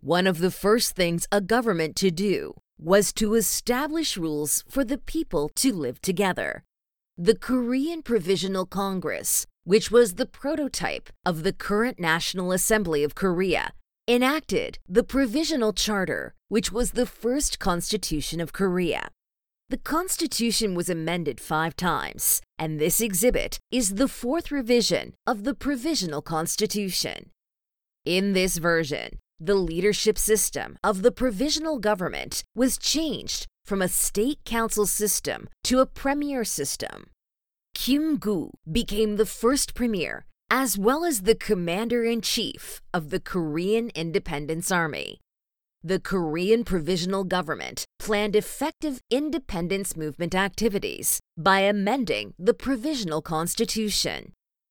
One of the first things a government to do was to establish rules for the people to live together. The Korean Provisional Congress, which was the prototype of the current National Assembly of Korea, enacted the Provisional Charter, which was the first constitution of Korea. The constitution was amended 5 times, and this exhibit is the 4th revision of the Provisional Constitution. In this version, the leadership system of the provisional government was changed from a state council system to a premier system. Kim Gu became the first premier, as well as the commander-in-chief of the Korean Independence Army. The Korean Provisional Government planned effective independence movement activities by amending the Provisional Constitution.